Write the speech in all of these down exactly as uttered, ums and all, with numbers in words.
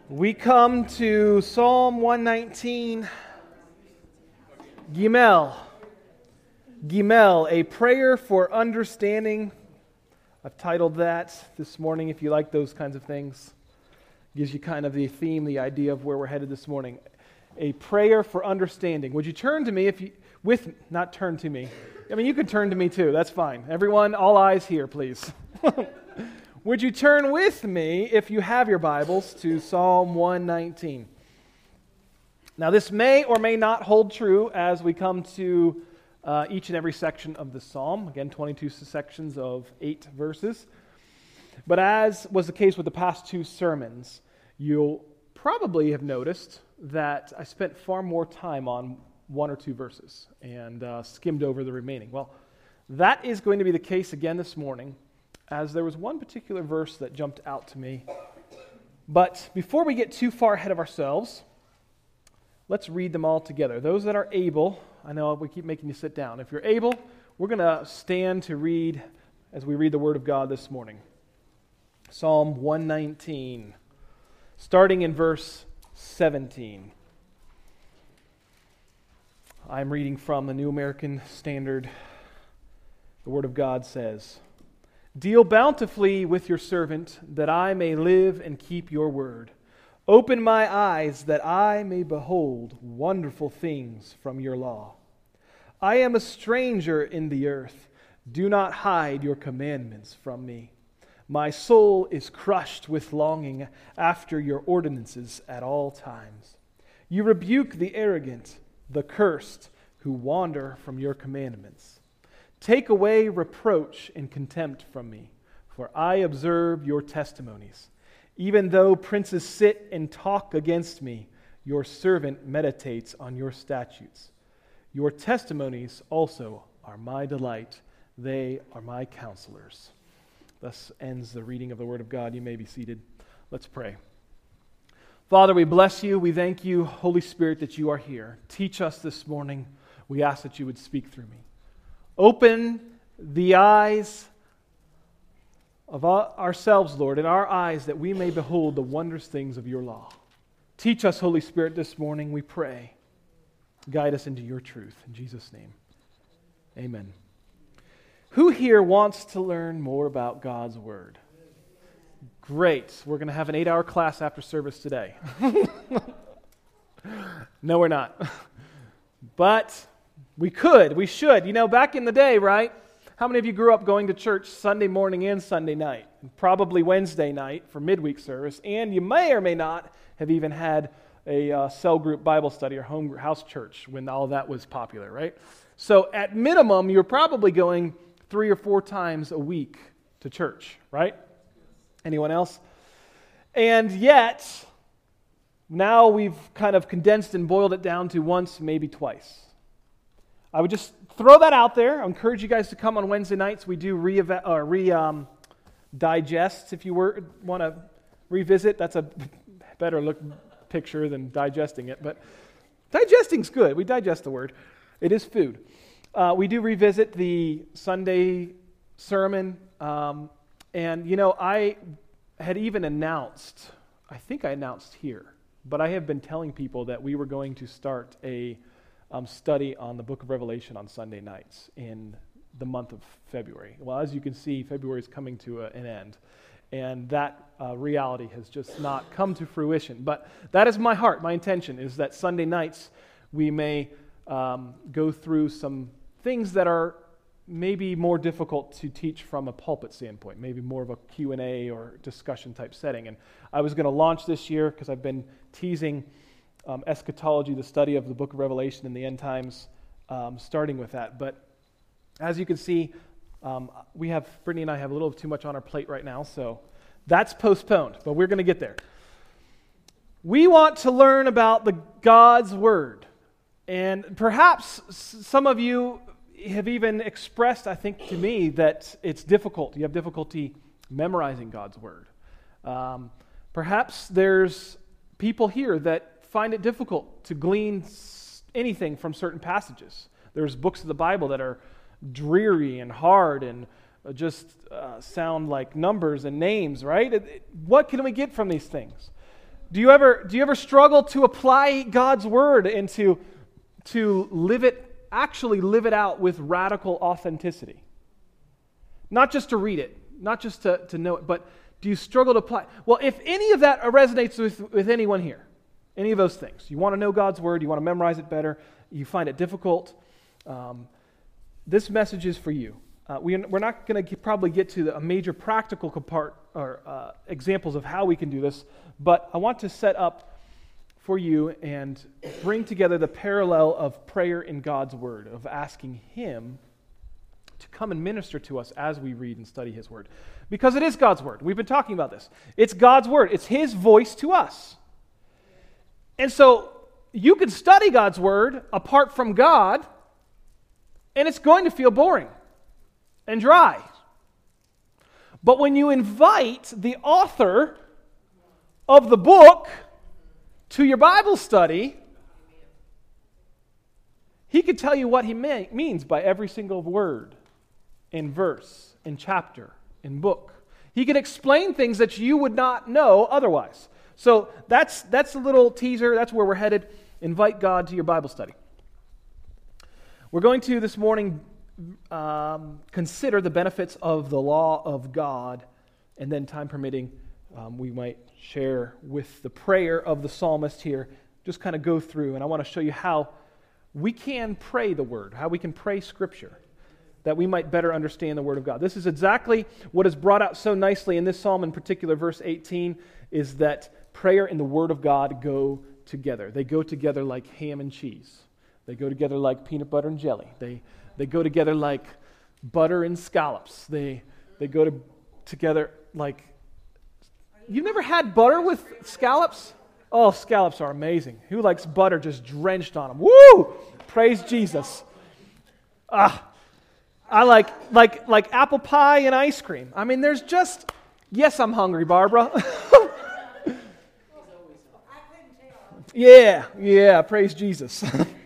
We come to Psalm one nineteen, Gimel. Gimel, a prayer for understanding. I've titled that this morning, if you like those kinds of things. Gives you kind of the theme, the idea of where we're headed this morning. A prayer for understanding. Would you turn to me if you, with, not turn to me. I mean, you could turn to me too, that's fine. Everyone, all eyes here, please. Would you turn with me, if you have your Bibles, to Psalm one nineteen? Now, this may or may not hold true as we come to uh, each and every section of the psalm. Again, twenty-two sections of eight verses. But as was the case with the past two sermons, you'll probably have noticed that I spent far more time on one or two verses and uh, skimmed over the remaining. Well, that is going to be the case again this morning, as there was one particular verse that jumped out to me. But before we get too far ahead of ourselves, let's read them all together. Those that are able, I know we keep making you sit down. If you're able, we're going to stand to read as we read the Word of God this morning. Psalm one nineteen, starting in verse seventeen. I'm reading from the New American Standard. The Word of God says, "Deal bountifully with your servant, that I may live and keep your word. Open my eyes, that I may behold wonderful things from your law. I am a stranger in the earth. Do not hide your commandments from me. My soul is crushed with longing after your ordinances at all times. You rebuke the arrogant, the cursed, who wander from your commandments. Take away reproach and contempt from me, for I observe your testimonies. Even though princes sit and talk against me, your servant meditates on your statutes. Your testimonies also are my delight. They are my counselors." Thus ends the reading of the Word of God. You may be seated. Let's pray. Father, we bless you. We thank you, Holy Spirit, that you are here. Teach us this morning. We ask that you would speak through me. Open the eyes of ourselves, Lord, and our eyes, that we may behold the wondrous things of your law. Teach us, Holy Spirit, this morning, we pray. Guide us into your truth. In Jesus' name, amen. Who here wants to learn more about God's Word? Great. We're going to have an eight-hour class after service today. No, we're not. But we could, we should. You know, back in the day, right? How many of you grew up going to church Sunday morning and Sunday night? And probably Wednesday night for midweek service. And you may or may not have even had a uh, cell group Bible study or home house church when all that was popular, right? So at minimum, you're probably going three or four times a week to church, right? Anyone else? And yet, now we've kind of condensed and boiled it down to once, maybe twice. I would just throw that out there. I encourage you guys to come on Wednesday nights. We do re, uh, re um, digest, if you were want to revisit. That's a better look picture than digesting it, but digesting's good. We digest the word. It is food. Uh, we do revisit the Sunday sermon, um, and you know, I had even announced, I think I announced here, but I have been telling people that we were going to start a Um, study on the book of Revelation on Sunday nights in the month of February. Well, as you can see, February is coming to a, an end, and that uh, reality has just not come to fruition. But that is my heart. My intention is that Sunday nights we may um, go through some things that are maybe more difficult to teach from a pulpit standpoint, maybe more of a Q and A or discussion type setting. And I was going to launch this year because I've been teasing Um, eschatology, the study of the book of Revelation and the end times, um, starting with that. But as you can see, um, we have, Brittany and I have a little too much on our plate right now, so that's postponed, but we're going to get there. We want to learn about the God's Word. And perhaps some of you have even expressed, I think, to me that it's difficult. You have difficulty memorizing God's Word. Um, perhaps there's people here that find it difficult to glean anything from certain passages. There's books of the Bible that are dreary and hard and just uh, sound like numbers and names, right? What can we get from these things? Do you ever do you ever struggle to apply God's word and to, to live it, actually live it out with radical authenticity? Not just to read it, not just to, to know it, but do you struggle to apply? Well, if any of that resonates with, with anyone here, any of those things, you want to know God's word, you want to memorize it better, you find it difficult, um, this message is for you. Uh, we, we're not going to probably get to the, a major practical part or uh, examples of how we can do this, but I want to set up for you and bring together the parallel of prayer in God's word, of asking Him to come and minister to us as we read and study His word. Because it is God's word. We've been talking about this. It's God's word. It's His voice to us. And so you can study God's word apart from God, and it's going to feel boring and dry. But when you invite the author of the book to your Bible study, he could tell you what he may, means by every single word and verse and chapter and book. He can explain things that you would not know otherwise. So that's that's a little teaser. That's where we're headed. Invite God to your Bible study. We're going to this morning um, consider the benefits of the law of God, and then, time permitting, um, we might share with the prayer of the psalmist here, just kind of go through, and I want to show you how we can pray the Word, how we can pray Scripture, that we might better understand the Word of God. This is exactly what is brought out so nicely in this psalm in particular, verse eighteen, is that prayer and the Word of God go together. They go together like ham and cheese. They go together like peanut butter and jelly. They they go together like butter and scallops. They they go to, together like... You've never had butter with scallops? Oh, scallops are amazing. Who likes butter just drenched on them? Woo! Praise Jesus. Ah, I like like like apple pie and ice cream. I mean, there's just... Yes, I'm hungry, Barbara. yeah, yeah, praise Jesus.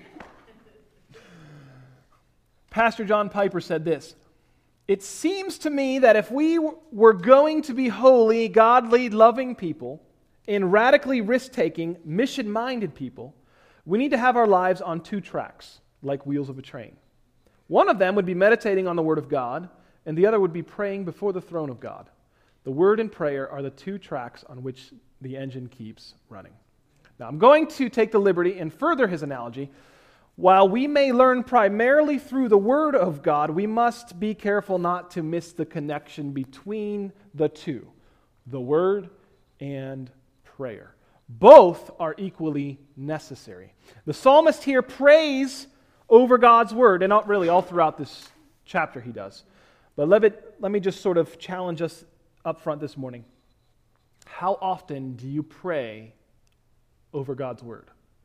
Pastor John Piper said this: "It seems to me that if we were going to be holy, godly, loving people, and radically risk-taking, mission-minded people, we need to have our lives on two tracks, like wheels of a train. One of them would be meditating on the Word of God, and the other would be praying before the throne of God. The Word and prayer are the two tracks on which the engine keeps running." Now, I'm going to take the liberty and further his analogy. While we may learn primarily through the Word of God, we must be careful not to miss the connection between the two, the Word and prayer. Both are equally necessary. The psalmist here prays over God's Word, and not really all throughout this chapter he does. But let, it, let me just sort of challenge us up front this morning. How often do you pray over God's Word?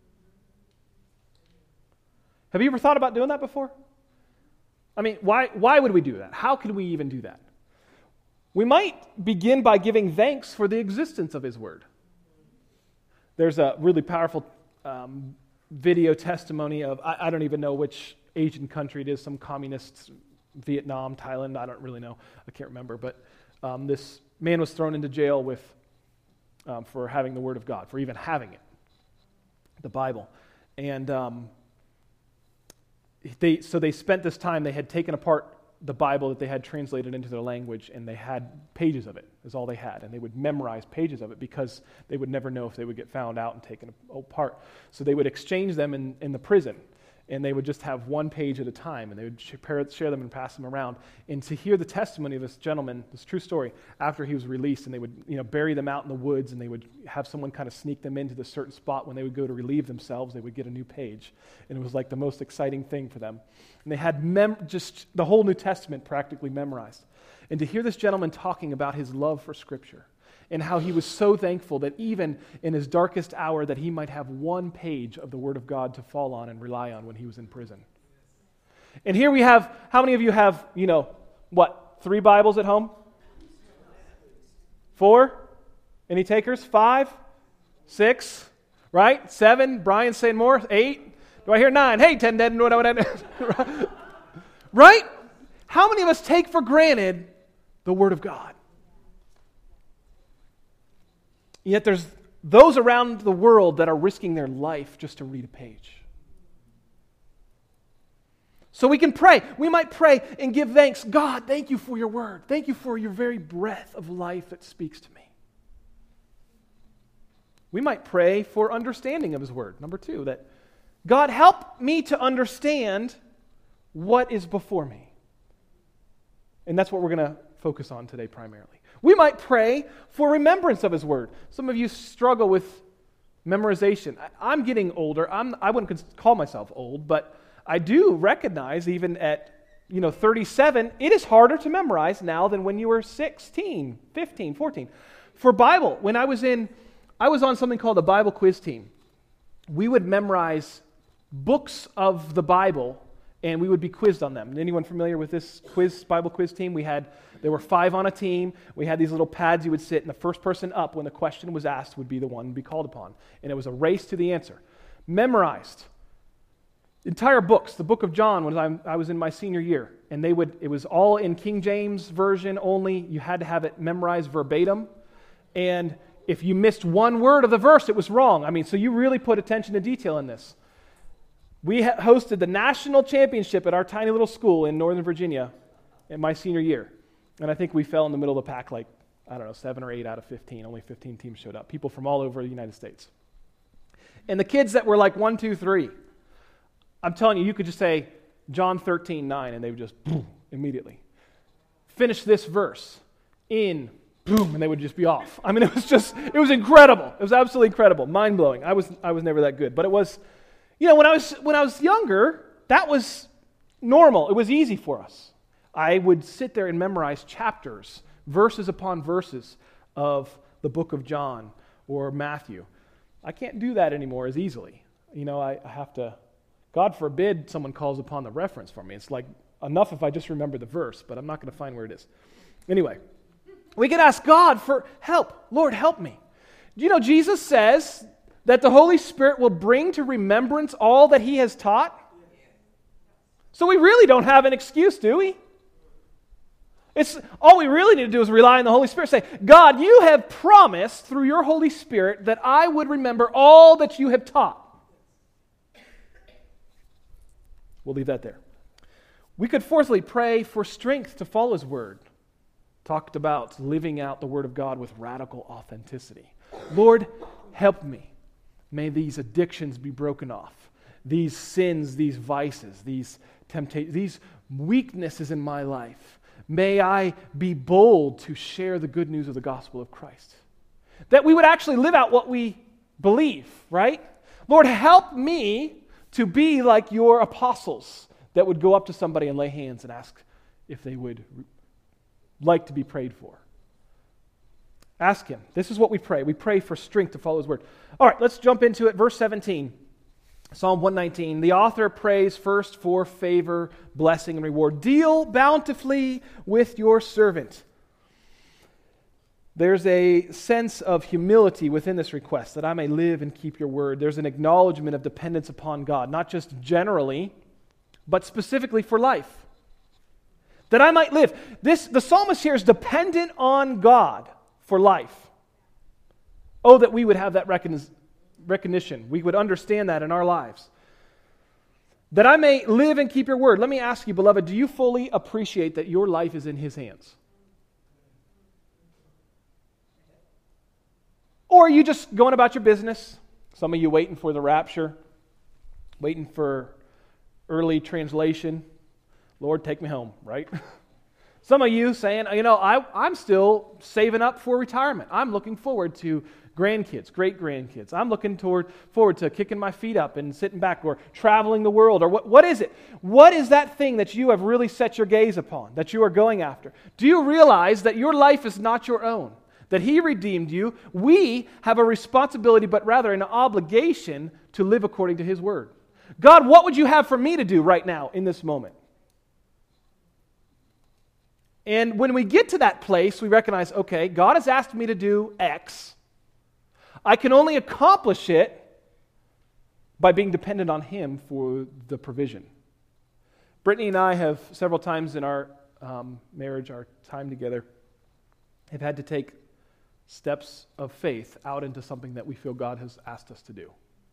Have you ever thought about doing that before? I mean, why, why would we do that? How could we even do that? We might begin by giving thanks for the existence of His Word. There's a really powerful um, video testimony of, I, I don't even know which Asian country it is, some communist, Vietnam, Thailand, I don't really know, I can't remember, but um, this man was thrown into jail with um, for having the Word of God, for even having it, the Bible. And um, They, so they spent this time, they had taken apart the Bible that they had translated into their language, and they had pages of it, is all they had. And they would memorize pages of it because they would never know if they would get found out and taken apart. So they would exchange them in, in the prison, and they would just have one page at a time, and they would share, share them and pass them around. And to hear the testimony of this gentleman, this true story, after he was released, and they would, you know, bury them out in the woods, and they would have someone kind of sneak them into the certain spot. When they would go to relieve themselves, they would get a new page. And it was like the most exciting thing for them. And they had mem- just the whole New Testament practically memorized. And to hear this gentleman talking about his love for Scripture, and how he was so thankful that even in his darkest hour that he might have one page of the Word of God to fall on and rely on when he was in prison. And here we have, how many of you have, you know, what, three Bibles at home? Four? Any takers? Five? Six? Right? Seven? Brian's saying more? Eight? Do I hear nine? Hey, ten, dead, no, no, no. Right? How many of us take for granted the Word of God? Yet there's those around the world that are risking their life just to read a page. So we can pray. We might pray and give thanks. God, thank you for your word. Thank you for your very breath of life that speaks to me. We might pray for understanding of his word. Number two, that God, help me to understand what is before me. And that's what we're going to focus on today primarily. We might pray for remembrance of his word. Some of you struggle with memorization. I'm getting older. I'm, I wouldn't call myself old, but I do recognize even at you know thirty-seven, it is harder to memorize now than when you were sixteen, fifteen, fourteen. For Bible, when I was in, I was on something called a Bible quiz team. We would memorize books of the Bible, and we would be quizzed on them. Anyone familiar with this quiz, Bible quiz team? We had, there were five on a team. We had these little pads you would sit, and the first person up when the question was asked would be the one to be called upon. And it was a race to the answer. Memorized. Entire books, the book of John, when I, I was in my senior year, and they would, it was all in King James Version only. You had to have it memorized verbatim. And if you missed one word of the verse, it was wrong. I mean, so you really put attention to detail in this. We ha- hosted the national championship at our tiny little school in Northern Virginia in my senior year. And I think we fell in the middle of the pack like, I don't know, seven or eight out of fifteen. Only fifteen teams showed up. People from all over the United States. And the kids that were like one, two, three, I'm telling you, you could just say John thirteen, nine, and they would just, boom, immediately. Finish this verse in, boom, and they would just be off. I mean, it was just, it was incredible. It was absolutely incredible, mind-blowing. I was I was never that good. But it was, you know, when I was when I was younger, that was normal. It was easy for us. I would sit there and memorize chapters, verses upon verses of the book of John or Matthew. I can't do that anymore as easily. You know, I, I have to, God forbid someone calls upon the reference for me. It's like enough if I just remember the verse, but I'm not going to find where it is. Anyway, we can ask God for help. Lord, help me. Do you know Jesus says that the Holy Spirit will bring to remembrance all that he has taught? So we really don't have an excuse, do we? It's all we really need to do is rely on the Holy Spirit. Say, God, you have promised through your Holy Spirit that I would remember all that you have taught. We'll leave that there. We could fourthly pray for strength to follow his word. Talked about living out the word of God with radical authenticity. Lord, help me. May these addictions be broken off. These sins, these vices, these temptations, these weaknesses in my life. May I be bold to share the good news of the gospel of Christ. That we would actually live out what we believe, right? Lord, help me to be like your apostles that would go up to somebody and lay hands and ask if they would like to be prayed for. Ask him. This is what we pray. We pray for strength to follow his word. All right, let's jump into it. Verse seventeen. Psalm one nineteen, the author prays first for favor, blessing, and reward. Deal bountifully with your servant. There's a sense of humility within this request, that I may live and keep your word. There's an acknowledgement of dependence upon God, not just generally, but specifically for life. That I might live. This, the psalmist here is dependent on God for life. Oh, that we would have that recognition. recognition. We would understand that in our lives. That I may live and keep your word. Let me ask you, beloved, do you fully appreciate that your life is in his hands? Or are you just going about your business? Some of you waiting for the rapture, waiting for early translation. Lord, take me home, right? Some of you saying, you know, I, I'm still saving up for retirement. I'm looking forward to grandkids, great-grandkids. I'm looking toward, forward to kicking my feet up and sitting back or traveling the world. Or what, what is it? What is that thing that you have really set your gaze upon, that you are going after? Do you realize that your life is not your own? That he redeemed you? We have a responsibility, but rather an obligation to live according to his word. God, what would you have for me to do right now in this moment? And when we get to that place, we recognize, okay, God has asked me to do X. I can only accomplish it by being dependent on him for the provision. Brittany and I have several times in our um, marriage, our time together, have had to take steps of faith out into something that we feel God has asked us to do.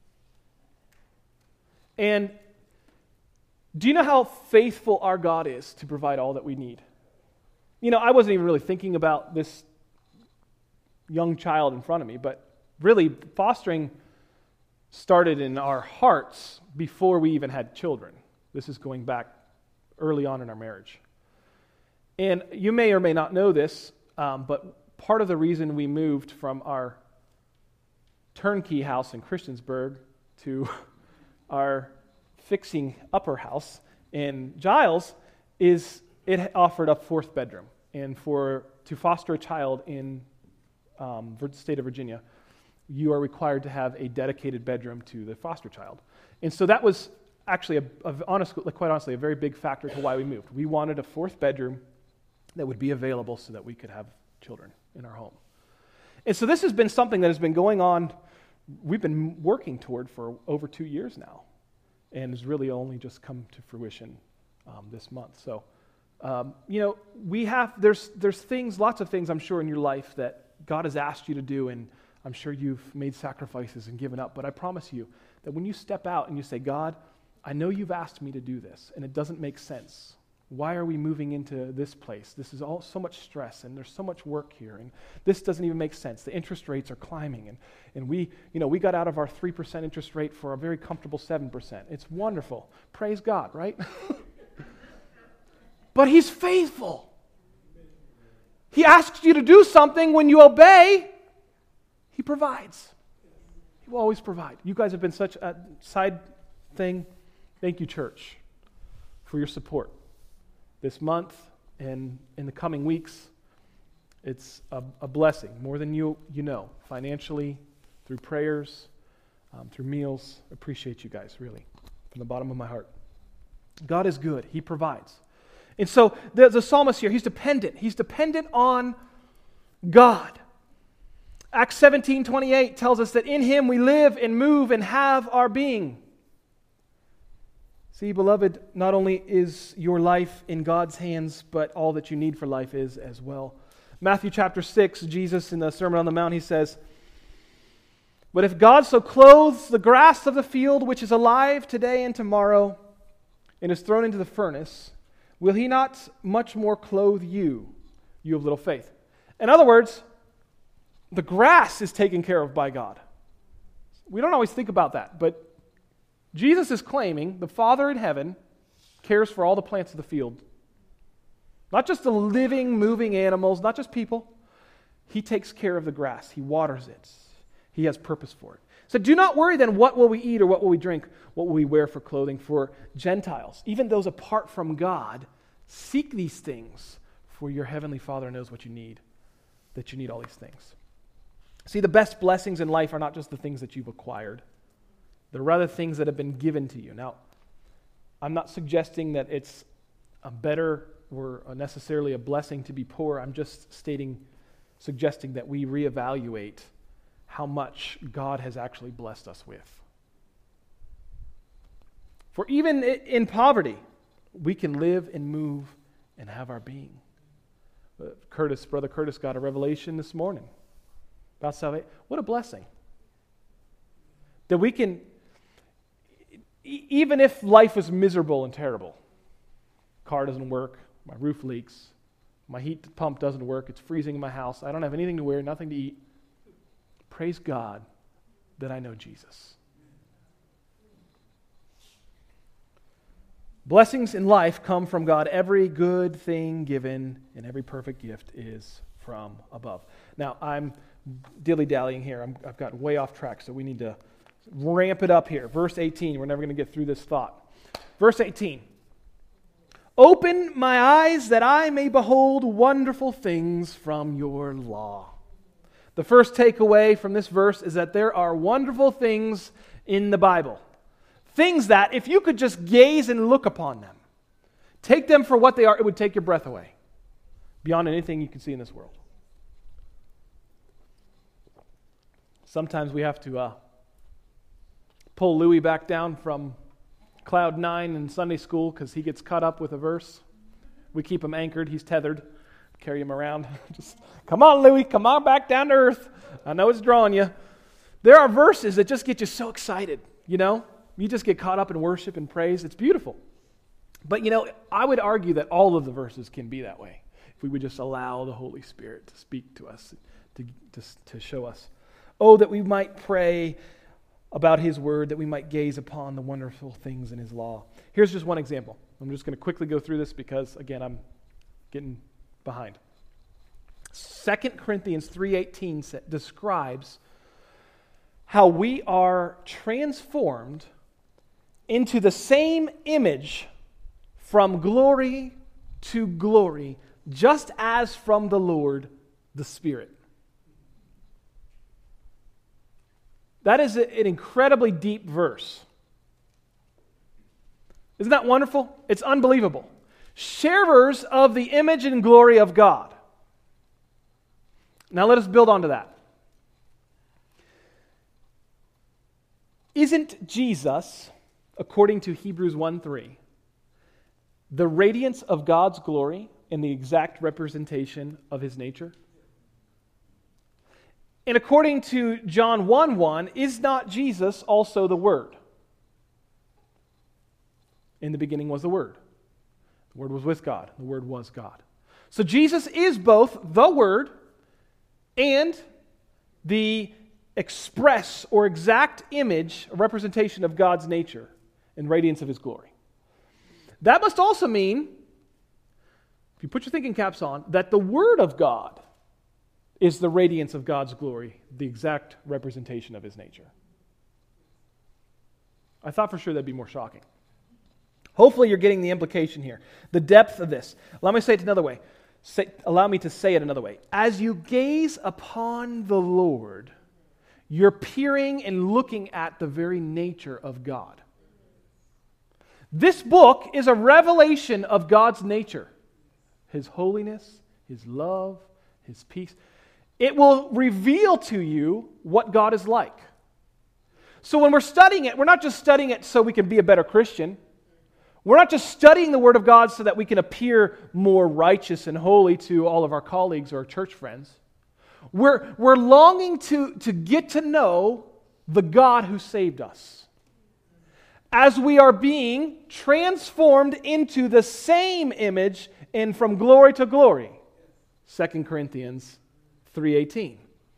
And do you know how faithful our God is to provide all that we need? You know, I wasn't even really thinking about this young child in front of me, but really fostering started in our hearts before we even had children. This is going back early on in our marriage. And you may or may not know this, um, but part of the reason we moved from our turnkey house in Christiansburg to our fixing upper house in Giles is it offered a fourth bedroom. And for to foster a child in um, the state of Virginia, you are required to have a dedicated bedroom to the foster child. And so that was actually, a, a honest, quite honestly, a very big factor to why we moved. We wanted a fourth bedroom that would be available so that we could have children in our home. And so this has been something that has been going on, we've been working toward for over two years now, and has really only just come to fruition um, this month. So, um, you know, we have, there's there's things, lots of things I'm sure in your life that God has asked you to do, and I'm sure you've made sacrifices and given up, but I promise you that when you step out and you say, God, I know you've asked me to do this, and it doesn't make sense. Why are we moving into this place? This is all so much stress, and there's so much work here, and this doesn't even make sense. The interest rates are climbing, and, and we, you know, we got out of our three percent interest rate for a very comfortable seven percent. It's wonderful. Praise God, right? But He's faithful. He asks you to do something. When you obey, He provides. He will always provide. You guys have been such a side thing. Thank you, church, for your support. This month and in the coming weeks, it's a, a blessing, more than you you know, financially, through prayers, um, through meals. Appreciate you guys, really, from the bottom of my heart. God is good. He provides. And so the, the psalmist here, he's dependent. He's dependent on God. Acts seventeen twenty-eight tells us that in Him we live and move and have our being. See, beloved, not only is your life in God's hands, but all that you need for life is as well. Matthew chapter six, Jesus in the Sermon on the Mount, He says, "But if God so clothes the grass of the field, which is alive today and tomorrow, and is thrown into the furnace, will He not much more clothe you, you of little faith?" In other words, the grass is taken care of by God. We don't always think about that, but Jesus is claiming the Father in heaven cares for all the plants of the field. Not just the living, moving animals, not just people. He takes care of the grass. He waters it. He has purpose for it. So do not worry then, what will we eat or what will we drink? What will we wear for clothing? For Gentiles, even those apart from God, seek these things, for your heavenly Father knows what you need, that you need all these things. See, the best blessings in life are not just the things that you've acquired. They're rather things that have been given to you. Now, I'm not suggesting that it's a better or necessarily a blessing to be poor. I'm just stating, suggesting that we reevaluate how much God has actually blessed us with. For even in poverty, we can live and move and have our being. Uh, Curtis, Brother Curtis got a revelation this morning about salvation. What a blessing. That we can, e- even if life was miserable and terrible, car doesn't work, my roof leaks, my heat pump doesn't work, it's freezing in my house, I don't have anything to wear, nothing to eat. Praise God that I know Jesus. Blessings in life come from God. Every good thing given and every perfect gift is from above. Now, I'm dilly-dallying here. I'm, I've gotten way off track, so we need to ramp it up here. Verse eighteen. We're never going to get through this thought. Verse eighteen. "Open my eyes that I may behold wonderful things from your law." The first takeaway from this verse is that there are wonderful things in the Bible. Things that, if you could just gaze and look upon them, take them for what they are, it would take your breath away, beyond anything you can see in this world. Sometimes we have to uh, pull Louis back down from cloud nine in Sunday school because he gets caught up with a verse. We keep him anchored. He's tethered. carry him around. Just, come on, Louie, come on back down to earth. I know it's drawing you. There are verses that just get you so excited, you know? You just get caught up in worship and praise. It's beautiful. But, you know, I would argue that all of the verses can be that way if we would just allow the Holy Spirit to speak to us, to, to, to show us. Oh, that we might pray about His Word, that we might gaze upon the wonderful things in His law. Here's just one example. I'm just going to quickly go through this because, again, I'm getting behind. Second Corinthians three eighteen describes how we are transformed into the same image from glory to glory, just as from the Lord, the Spirit. That is an incredibly deep verse. Isn't that wonderful? It's unbelievable. Sharers of the image and glory of God. Now let us build onto that. Isn't Jesus, according to Hebrews one three, the radiance of God's glory and the exact representation of His nature? And according to John one one, is not Jesus also the Word? In the beginning was the Word. The Word was with God. The Word was God. So Jesus is both the Word and the express or exact image, a representation of God's nature and radiance of His glory. That must also mean, if you put your thinking caps on, that the Word of God is the radiance of God's glory, the exact representation of His nature. I thought for sure that'd be more shocking. Hopefully you're getting the implication here, the depth of this. Let me say it another way. Say, allow me to say it another way. As you gaze upon the Lord, you're peering and looking at the very nature of God. This book is a revelation of God's nature, His holiness, His love, His peace. It will reveal to you what God is like. So when we're studying it, we're not just studying it so we can be a better Christian. We're not just studying the Word of God so that we can appear more righteous and holy to all of our colleagues or our church friends. We're, we're longing to, to get to know the God who saved us. As we are being transformed into the same image and from glory to glory. Second Corinthians three eighteen.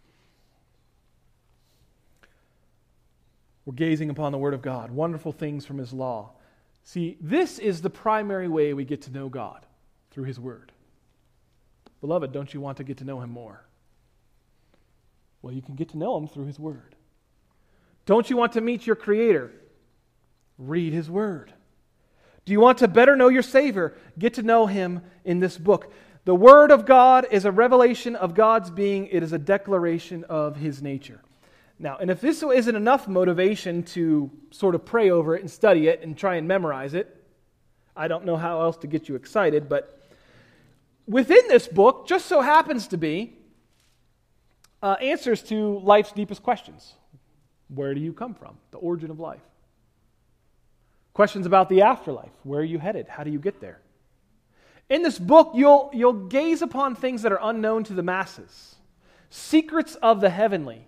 We're gazing upon the Word of God, wonderful things from His law. See, this is the primary way we get to know God, through His Word. Beloved, don't you want to get to know Him more? Well, you can get to know Him through His Word. Don't you want to meet your Creator? Read His Word. Do you want to better know your Savior? Get to know Him in this book. The Word of God is a revelation of God's being. It is a declaration of His nature. Now, and if this isn't enough motivation to sort of pray over it and study it and try and memorize it, I don't know how else to get you excited, but within this book just so happens to be uh, answers to life's deepest questions. Where do you come from? The origin of life. Questions about the afterlife. Where are you headed? How do you get there? In this book, you'll, you'll gaze upon things that are unknown to the masses. Secrets of the heavenly.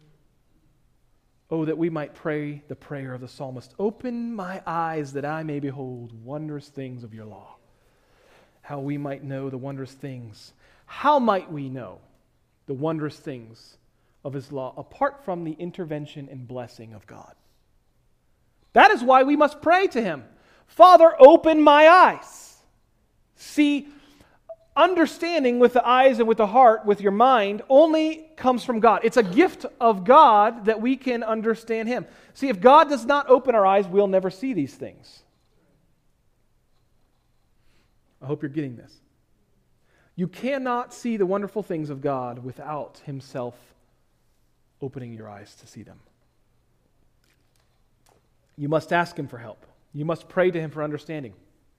Oh, that we might pray the prayer of the psalmist. Open my eyes that I may behold wondrous things of your law. How we might know the wondrous things. How might we know the wondrous things of His law apart from the intervention and blessing of God? That is why we must pray to Him. Father, open my eyes. See, understanding with the eyes and with the heart, with your mind, only comes from God. It's a gift of God that we can understand Him. See, if God does not open our eyes, we'll never see these things. I hope you're getting this. You cannot see the wonderful things of God without Himself opening your eyes to see them. You must ask Him for help. You must pray to Him for understanding.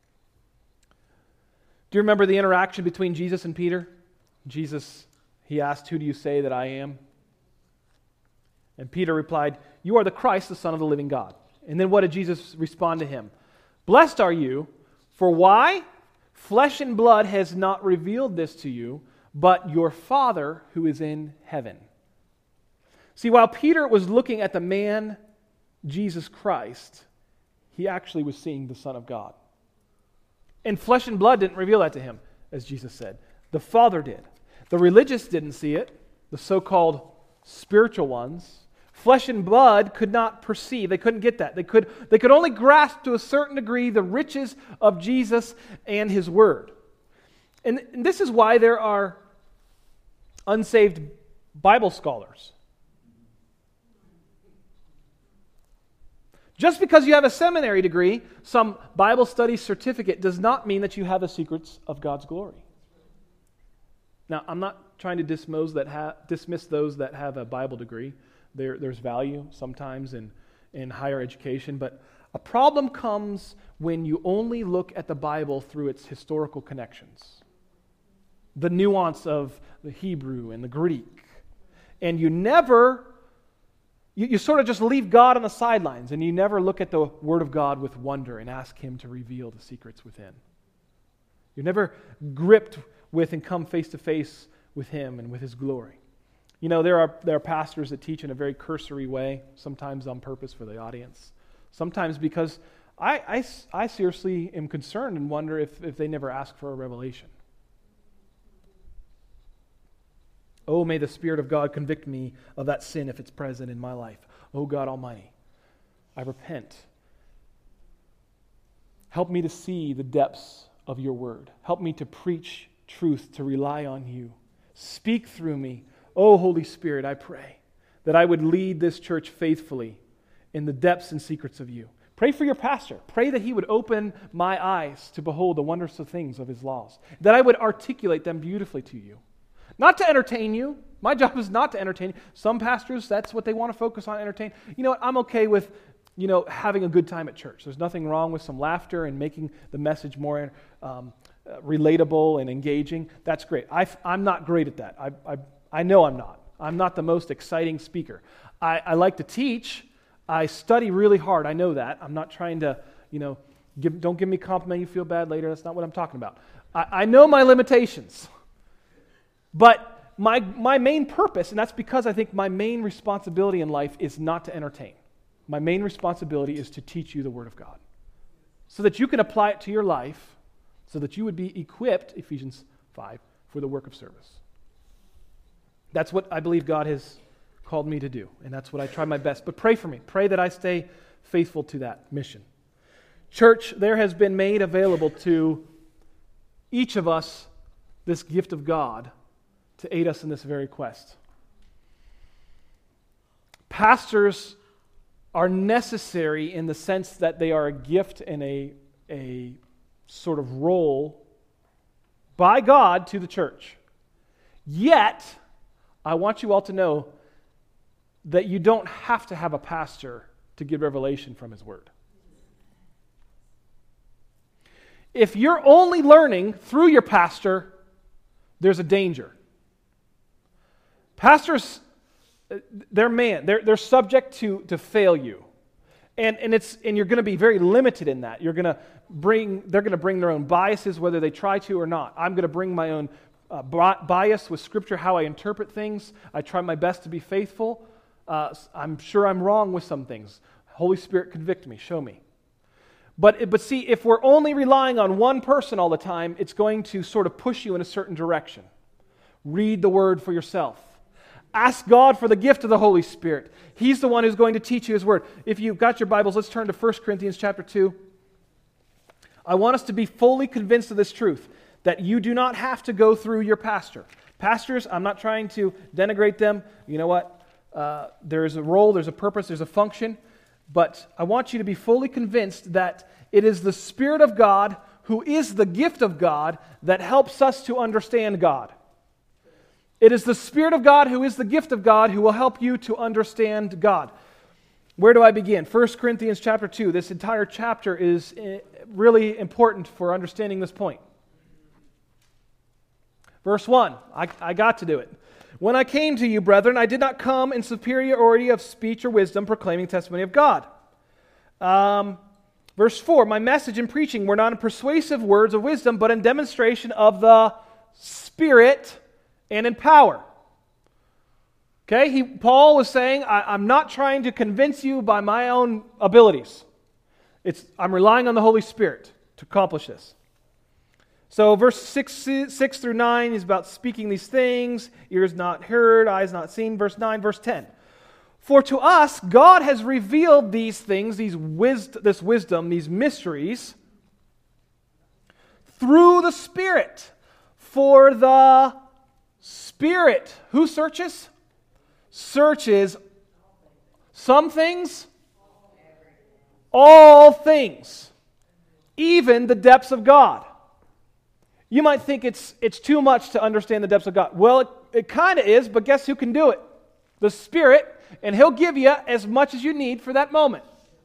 Do you remember the interaction between Jesus and Peter? Jesus, He asked, "Who do you say that I am?" And Peter replied, "You are the Christ, the Son of the living God." And then what did Jesus respond to him? "Blessed are you, for why? Flesh and blood has not revealed this to you, but your Father who is in heaven. See, while Peter was looking at the man, Jesus Christ, he actually was seeing the Son of God. And flesh and blood didn't reveal that to him, as Jesus said. The Father did. The religious didn't see it, the so-called spiritual ones. Flesh and blood could not perceive. They couldn't get that. They could, they could only grasp to a certain degree the riches of Jesus and His Word. And, and this is why there are unsaved Bible scholars. Just because you have a seminary degree, some Bible study certificate, does not mean that you have the secrets of God's glory. Now, I'm not trying to dismiss, that ha- dismiss those that have a Bible degree. There, there's value sometimes in, in higher education, but a problem comes when you only look at the Bible through its historical connections, the nuance of the Hebrew and the Greek, and you never, you, you sort of just leave God on the sidelines, and you never look at the Word of God with wonder and ask Him to reveal the secrets within. You're never gripped with and come face to face with Him and with His glory. You know, there are there are pastors that teach in a very cursory way, sometimes on purpose for the audience, sometimes because I, I, I seriously am concerned and wonder if, if they never ask for a revelation. Oh, may the Spirit of God convict me of that sin if it's present in my life. Oh, God Almighty, I repent. Help me to see the depths of your word. Help me to preach truth, to rely on you. Speak through me. Oh, Holy Spirit, I pray that I would lead this church faithfully in the depths and secrets of you. Pray for your pastor. Pray that he would open my eyes to behold the wondrous things of his laws, that I would articulate them beautifully to you. Not to entertain you. My job is not to entertain you. Some pastors, that's what they want to focus on, entertain. You know what? I'm okay with, you know, having a good time at church. There's nothing wrong with some laughter and making the message more um, relatable and engaging. That's great. I, I'm not great at that. I, I I know I'm not. I'm not the most exciting speaker. I, I like to teach. I study really hard. I know that. I'm not trying to, you know, give, don't give me a compliment, you feel bad later. That's not what I'm talking about. I, I know my limitations. But my my main purpose, and that's because I think my main responsibility in life is not to entertain. My main responsibility is to teach you the Word of God so that you can apply it to your life, so that you would be equipped, Ephesians five, for the work of service. That's what I believe God has called me to do, and that's what I try my best. But pray for me. Pray that I stay faithful to that mission. Church, there has been made available to each of us this gift of God to aid us in this very quest. Pastors are necessary in the sense that they are a gift and a, a sort of role by God to the church. Yet, I want you all to know that you don't have to have a pastor to give revelation from His Word. If you're only learning through your pastor, there's a danger. Pastors, they're man. They're, they're subject to, to fail you. And, and, it's, and you're going to be very limited in that. You're going to bring, they're going to bring their own biases, whether they try to or not. I'm going to bring my own Uh, bias with Scripture, how I interpret things. I try my best to be faithful. Uh, I'm sure I'm wrong with some things. Holy Spirit, convict me, show me. But, but see, if we're only relying on one person all the time, it's going to sort of push you in a certain direction. Read the Word for yourself. Ask God for the gift of the Holy Spirit. He's the one who's going to teach you His Word. If you've got your Bibles, let's turn to First Corinthians chapter two. I want us to be fully convinced of this truth, that you do not have to go through your pastor. Pastors, I'm not trying to denigrate them. You know what? Uh, there's a role, there's a purpose, there's a function. But I want you to be fully convinced that it is the Spirit of God, who is the gift of God, that helps us to understand God. It is the Spirit of God, who is the gift of God, who will help you to understand God. Where do I begin? First Corinthians chapter two. This entire chapter is really important for understanding this point. Verse one, I, I got to do it. When I came to you, brethren, I did not come in superiority of speech or wisdom, proclaiming testimony of God. Um, Verse four, my message and preaching were not in persuasive words of wisdom, but in demonstration of the Spirit and in power. Okay, he, Paul was saying, I, I'm not trying to convince you by my own abilities. It's, I'm relying on the Holy Spirit to accomplish this. So verse six, six through nine is about speaking these things, ears not heard, eyes not seen. Verse nine, verse ten. For to us, God has revealed these things, these wis- this wisdom, these mysteries, through the Spirit. For the Spirit, who searches? Searches some things, all things, even the depths of God. You might think it's it's too much to understand the depths of God. Well, it, it kind of is, but guess who can do it? The Spirit, and He'll give you as much as you need for that moment.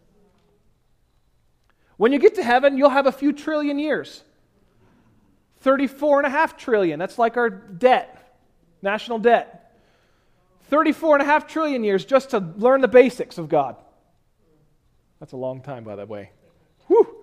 When you get to heaven, you'll have a few trillion years. thirty-four and a half trillion. That's like our debt, national debt. thirty-four and a half trillion years just to learn the basics of God. That's a long time, by the way. Whew.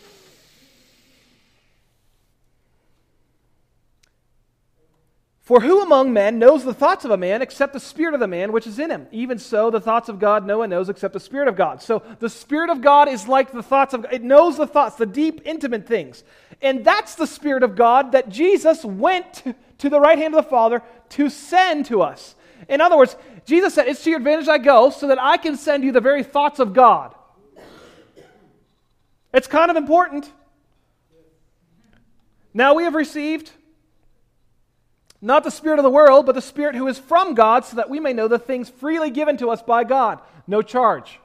For who among men knows the thoughts of a man except the spirit of the man which is in him? Even so, the thoughts of God no one knows except the Spirit of God. So the Spirit of God is like the thoughts of God. It knows the thoughts, the deep, intimate things. And that's the Spirit of God that Jesus went to the right hand of the Father to send to us. In other words, Jesus said, it's to your advantage I go so that I can send you the very thoughts of God. It's kind of important. Now we have received not the spirit of the world, but the Spirit who is from God, so that we may know the things freely given to us by God. No charge.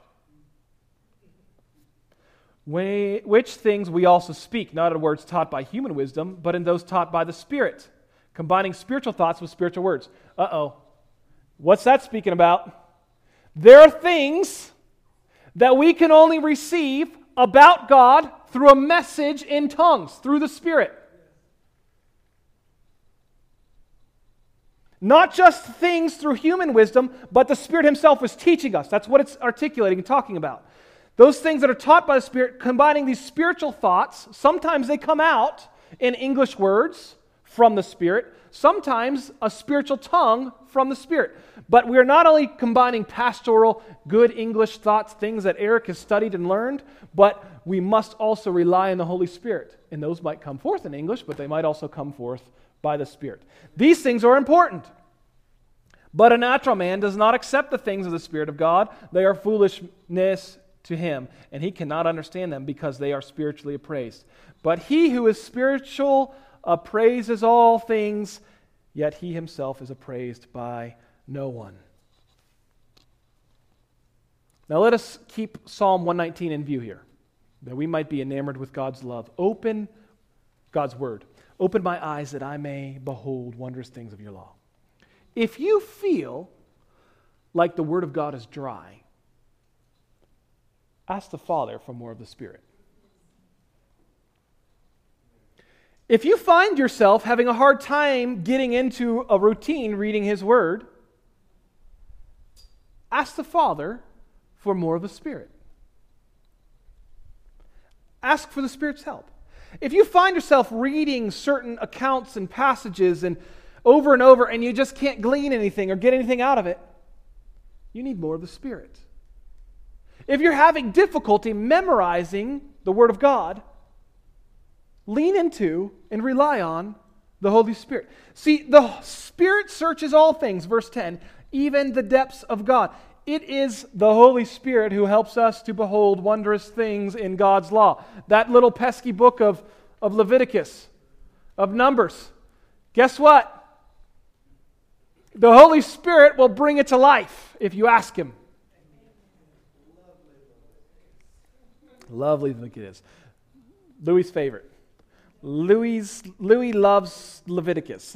We, which things we also speak, not in words taught by human wisdom, but in those taught by the Spirit, combining spiritual thoughts with spiritual words. Uh-oh. What's that speaking about? There are things that we can only receive about God through a message in tongues, through the Spirit. Not just things through human wisdom, but the Spirit Himself is teaching us. That's what it's articulating and talking about. Those things that are taught by the Spirit, combining these spiritual thoughts, sometimes they come out in English words from the Spirit, sometimes a spiritual tongue from the Spirit. But we're not only combining pastoral, good English thoughts, things that Eric has studied and learned, but we must also rely on the Holy Spirit. And those might come forth in English, but they might also come forth by the Spirit. These things are important. But a natural man does not accept the things of the Spirit of God. They are foolishness to him, and he cannot understand them because they are spiritually appraised. But he who is spiritual appraises all things, yet he himself is appraised by no one. Now let us keep Psalm one nineteen in view here, that we might be enamored with God's love. Open God's Word. Open my eyes that I may behold wondrous things of your law. If you feel like the Word of God is dry, ask the Father for more of the Spirit. If you find yourself having a hard time getting into a routine reading His Word, ask the Father for more of the Spirit. Ask for the Spirit's help. If you find yourself reading certain accounts and passages and over and over and you just can't glean anything or get anything out of it, you need more of the Spirit. If you're having difficulty memorizing the Word of God, lean into and rely on the Holy Spirit. See, the Spirit searches all things, verse ten, even the depths of God. It is the Holy Spirit who helps us to behold wondrous things in God's law. That little pesky book of, of Leviticus, of Numbers. Guess what? The Holy Spirit will bring it to life if you ask Him. Lovely Leviticus. Louis' favorite. Louis, Louis loves Leviticus.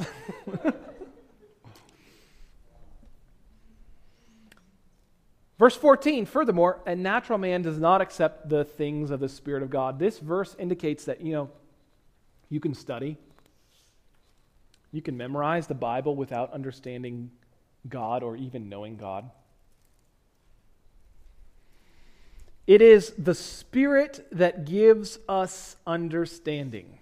Verse fourteen, furthermore, a natural man does not accept the things of the Spirit of God. This verse indicates that, you know, you can study, you can memorize the Bible without understanding God or even knowing God. It is the Spirit that gives us understanding.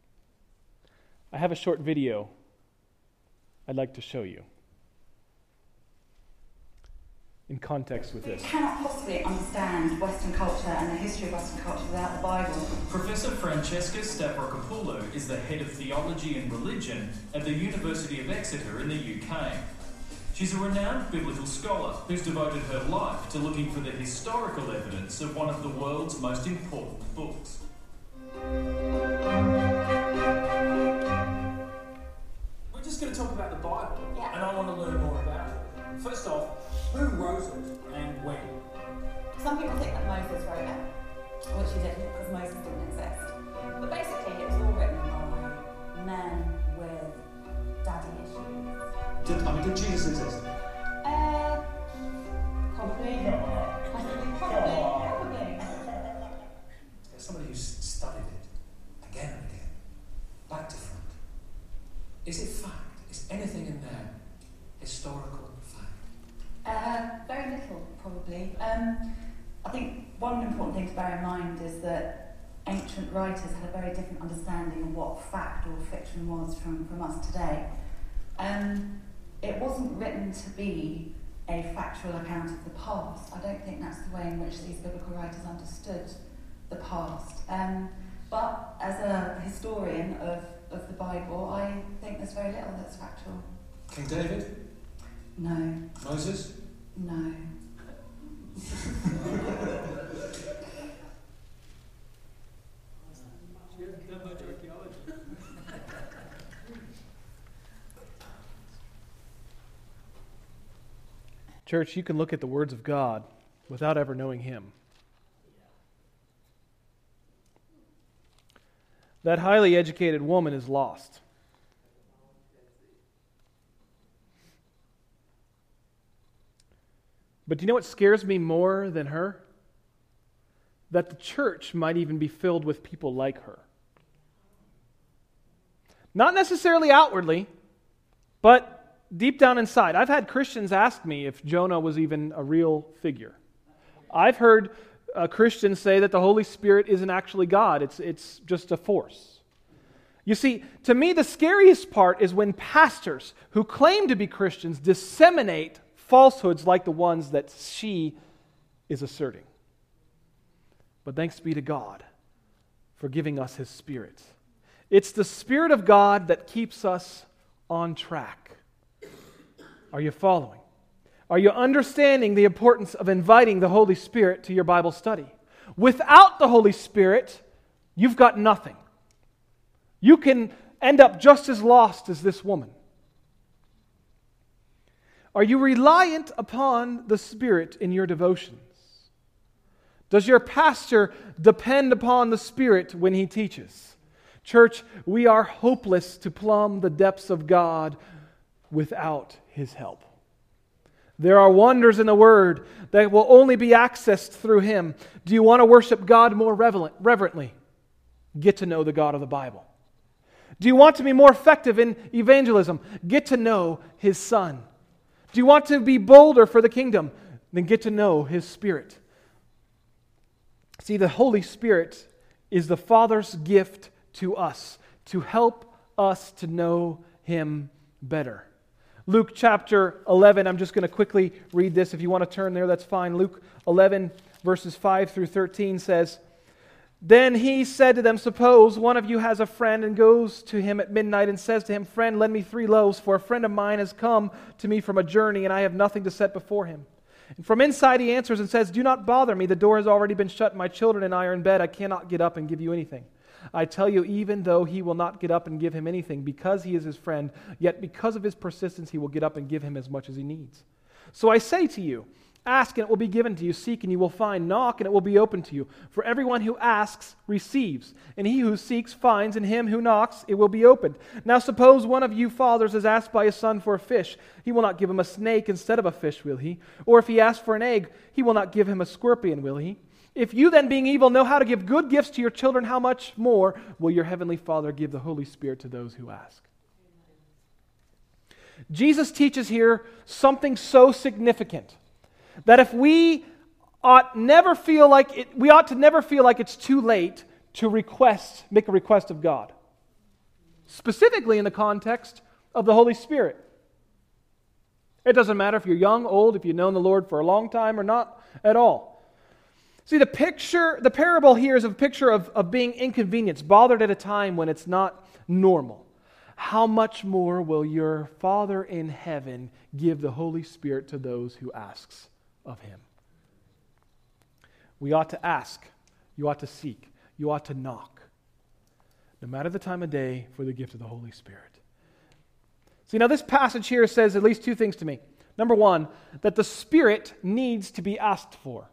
I have a short video I'd like to show you in context with this. We cannot possibly understand Western culture and the history of Western culture without the Bible. Professor Francesca Stavrokopoulou is the head of theology and religion at the University of Exeter in the U K. She's a renowned biblical scholar who's devoted her life to looking for the historical evidence of one of the world's most important books. We're just going to talk about the Bible, Yeah. and I want to learn more about it. First off, who wrote it and when? Some people think that Moses wrote it, which he didn't, because Moses didn't exist. But basically, it was all written by men with daddy issues. Did, I mean, did Jesus exist? Uh, probably. Probably. Probably. As somebody who's studied it again and again, back to front, is it fact? Is anything in there historical fact? Uh, very little, probably. Um, I think one important thing to bear in mind is that ancient writers had a very different understanding of what fact or fiction was from, from us today. Um, it wasn't written to be a factual account of the past. I don't think that's the way in which these biblical writers understood the past. Um, but as a historian of, of the Bible, I think there's very little that's factual. King David? No, Moses? no. Church, you can look at the words of God without ever knowing Him. That highly educated woman is lost. But do you know what scares me more than her? That the church might even be filled with people like her. Not necessarily outwardly, but deep down inside. I've had Christians ask me if Jonah was even a real figure. I've heard uh, Christians say that the Holy Spirit isn't actually God. It's, it's just a force. You see, to me, the scariest part is when pastors who claim to be Christians disseminate falsehoods like the ones that she is asserting. But thanks be to God for giving us His Spirit. It's the Spirit of God that keeps us on track. Are you following? Are you understanding the importance of inviting the Holy Spirit to your Bible study? Without the Holy Spirit, you've got nothing. You can end up just as lost as this woman. Are you reliant upon the Spirit in your devotions? Does your pastor depend upon the Spirit when he teaches? Church, we are hopeless to plumb the depths of God without His help. There are wonders in the Word that will only be accessed through Him. Do you want to worship God more reverently? Get to know the God of the Bible. Do you want to be more effective in evangelism? Get to know His Son. Do you want to be bolder for the kingdom? Then get to know His Spirit. See, the Holy Spirit is the Father's gift to us to help us to know Him better. Luke chapter eleven, I'm just going to quickly read this. If you want to turn there, that's fine. Luke eleven, verses five through thirteen says, "Then He said to them, suppose one of you has a friend and goes to him at midnight and says to him, 'Friend, lend me three loaves, for a friend of mine has come to me from a journey, and I have nothing to set before him.' And from inside he answers and says, 'Do not bother me. The door has already been shut. My children and I are in bed. I cannot get up and give you anything.' I tell you, even though he will not get up and give him anything because he is his friend, yet because of his persistence he will get up and give him as much as he needs. So I say to you, ask and it will be given to you. Seek and you will find. Knock and it will be opened to you. For everyone who asks receives, and he who seeks finds, and him who knocks it will be opened. Now suppose one of you fathers is asked by his son for a fish. He will not give him a snake instead of a fish, will he? Or if he asks for an egg, he will not give him a scorpion, will he? If you then, being evil, know how to give good gifts to your children, how much more will your heavenly Father give the Holy Spirit to those who ask?" Jesus teaches here something so significant that if we ought never feel like it, we ought to never feel like it's too late to request, make a request of God. Specifically in the context of the Holy Spirit. It doesn't matter if you're young, old, if you've known the Lord for a long time or not at all. See, the picture, the parable here is a picture of, of being inconvenienced, bothered at a time when it's not normal. How much more will your Father in heaven give the Holy Spirit to those who asks of Him? We ought to ask. You ought to seek. You ought to knock. No matter the time of day, for the gift of the Holy Spirit. See, now this passage here says at least two things to me. Number one, that the Spirit needs to be asked for.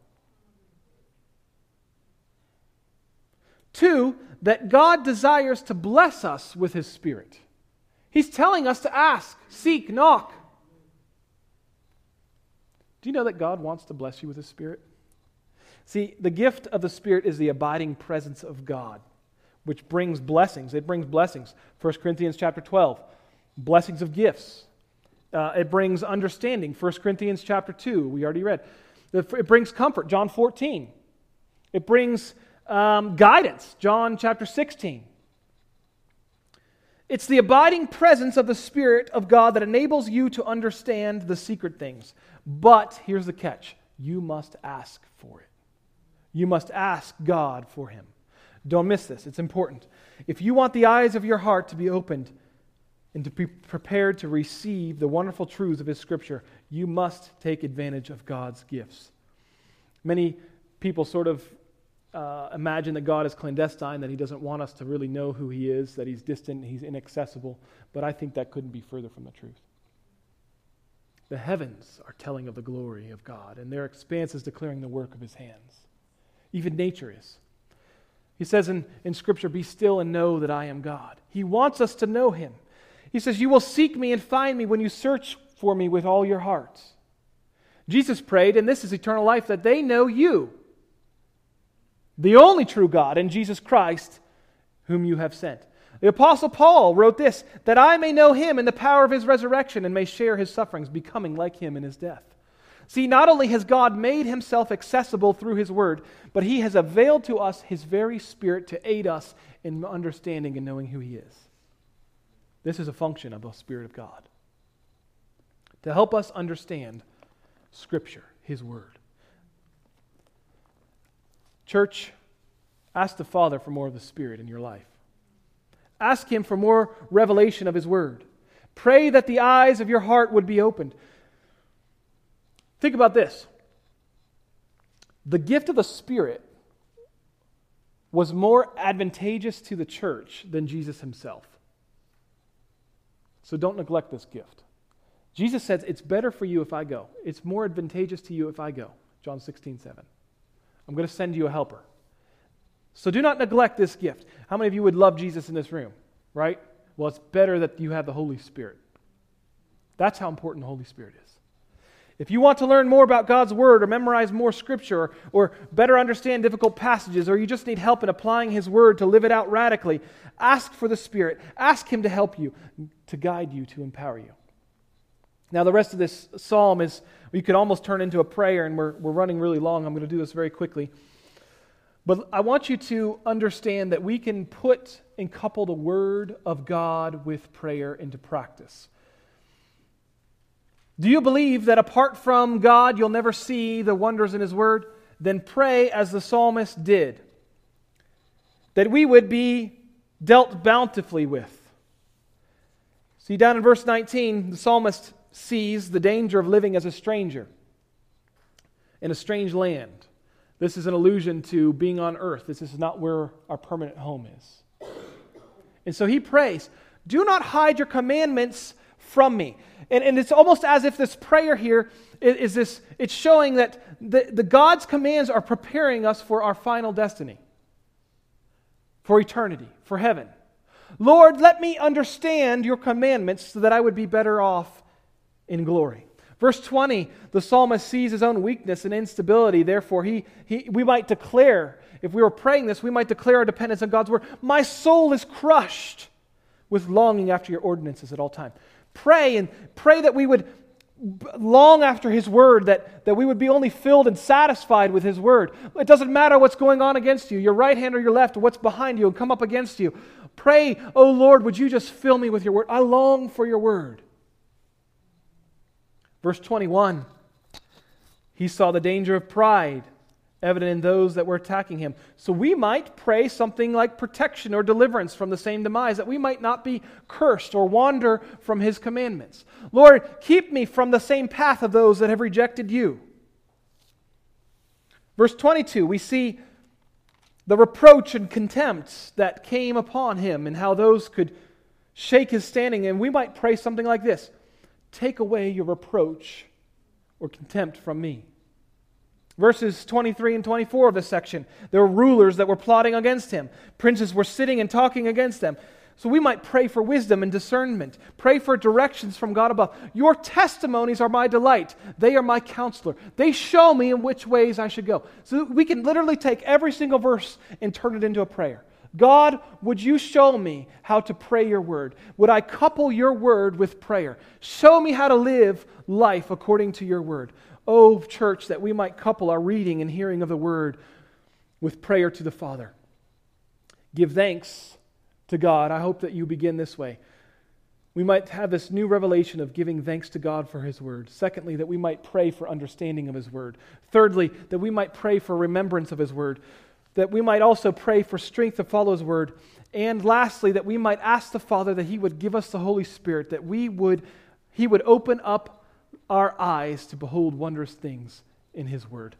Two, that God desires to bless us with His Spirit. He's telling us to ask, seek, knock. Do you know that God wants to bless you with His Spirit? See, the gift of the Spirit is the abiding presence of God, which brings blessings. It brings blessings. First Corinthians chapter twelve, blessings of gifts. Uh, it brings understanding. First Corinthians chapter two, we already read. It brings comfort. John fourteen. It brings um, guidance. John chapter sixteen. It's the abiding presence of the Spirit of God that enables you to understand the secret things. But here's the catch. You must ask for it. You must ask God for Him. Don't miss this. It's important. If you want the eyes of your heart to be opened and to be prepared to receive the wonderful truths of His Scripture, you must take advantage of God's gifts. Many people sort of uh, imagine that God is clandestine, that He doesn't want us to really know who He is, that He's distant, He's inaccessible, but I think that couldn't be further from the truth. The heavens are telling of the glory of God, and their expanse is declaring the work of His hands. Even nature is. He says in, in Scripture, be still and know that I am God. He wants us to know Him. He says, you will seek me and find me when you search for me with all your hearts. Jesus prayed, and this is eternal life, that they know you, the only true God, and Jesus Christ, whom you have sent. The Apostle Paul wrote this, that I may know Him in the power of His resurrection and may share His sufferings, becoming like Him in His death. See, not only has God made Himself accessible through His Word, but He has availed to us His very Spirit to aid us in understanding and knowing who He is. This is a function of the Spirit of God. To help us understand Scripture, His Word. Church, ask the Father for more of the Spirit in your life. Ask Him for more revelation of His Word. Pray that the eyes of your heart would be opened. Think about this. The gift of the Spirit was more advantageous to the church than Jesus Himself. So don't neglect this gift. Jesus says, it's better for you if I go. It's more advantageous to you if I go. John sixteen seven. I'm going to send you a helper. So do not neglect this gift. How many of you would love Jesus in this room? Right? Well, it's better that you have the Holy Spirit. That's how important the Holy Spirit is. If you want to learn more about God's Word or memorize more Scripture or, or better understand difficult passages, or you just need help in applying His Word to live it out radically, ask for the Spirit. Ask Him to help you, to guide you, to empower you. Now the rest of this psalm is, you could almost turn into a prayer, and we're, we're running really long. I'm going to do this very quickly. But I want you to understand that we can put and couple the Word of God with prayer into practice. Do you believe that apart from God you'll never see the wonders in His Word? Then pray as the psalmist did, that we would be dealt bountifully with. See, down in verse nineteen, the psalmist sees the danger of living as a stranger in a strange land. This is an allusion to being on earth. This is not where our permanent home is. And so he prays, do not hide your commandments from me. And, and it's almost as if this prayer here is, is this, it's showing that the, the God's commands are preparing us for our final destiny, for eternity, for heaven. Lord, let me understand your commandments so that I would be better off in glory. Verse twenty, the psalmist sees his own weakness and instability. Therefore, he, he we might declare, if we were praying this, we might declare our dependence on God's Word. My soul is crushed with longing after your ordinances at all times. Pray and pray that we would long after His Word, that, that we would be only filled and satisfied with His Word. It doesn't matter what's going on against you, your right hand or your left, or what's behind you and come up against you. Pray, oh Lord, would you just fill me with your Word? I long for your Word. Verse twenty-one, he saw the danger of pride evident in those that were attacking him. So we might pray something like protection or deliverance from the same demise, that we might not be cursed or wander from His commandments. Lord, keep me from the same path of those that have rejected you. Verse twenty-two, we see the reproach and contempt that came upon him and how those could shake his standing. And we might pray something like this: take away your reproach or contempt from me. Verses twenty-three and twenty-four of this section, there were rulers that were plotting against him. Princes were sitting and talking against them. So we might pray for wisdom and discernment. Pray for directions from God above. Your testimonies are my delight. They are my counselor. They show me in which ways I should go. So we can literally take every single verse and turn it into a prayer. God, would you show me how to pray your word? Would I couple your word with prayer? Show me how to live life according to your word. Oh, church, that we might couple our reading and hearing of the word with prayer to the Father. Give thanks to God. I hope that you begin this way. We might have this new revelation of giving thanks to God for His word. Secondly, that we might pray for understanding of His word. Thirdly, that we might pray for remembrance of His word. That we might also pray for strength to follow His word. And lastly, that we might ask the Father that He would give us the Holy Spirit, that we would, He would open up our eyes to behold wondrous things in His word.